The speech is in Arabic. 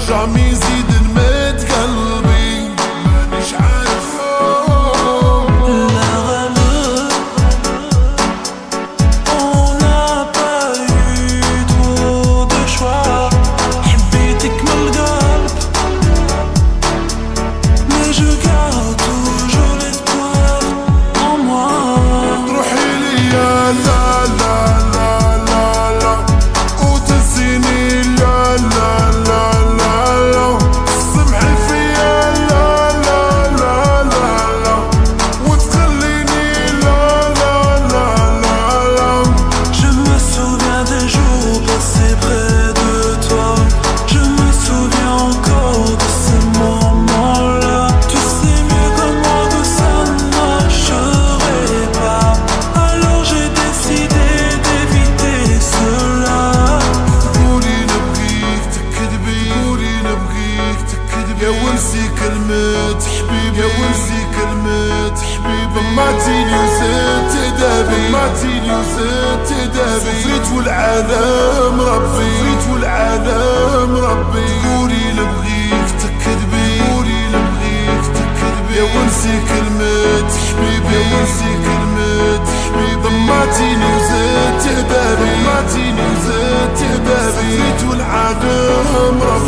جامي يزيد نمد قلبي مانيش عارف. يا ونسي كلمة حبيبي، يا ونسي كلمة حبيبي، ضمعتيني وزدت دابي، ضمعتيني وزدت دابي، صفيت والعالم ربي، صفيت والعالم ربي، قولي لبغيك تكذبي، قولي لبغيك تكذبي، يا ونسي كلمة حبيبي، يا ونسي كلمة حبيبي، ضمعتيني وزدت دابي، ضمعتيني وزدت دابي، صفيت والعالم ربي.